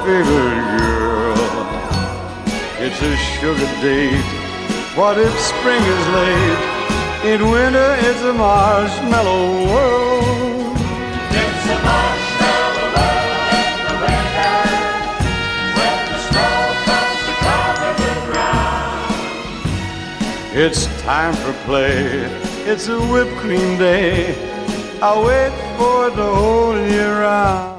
favorite girl. It's a sugar date. What if spring is late? In winter it's a marshmallow world. It's a marshmallow world in the winter, when the snow comes to cover the ground. It's time for play. It's a whipped cream day. I wait for it the whole year round.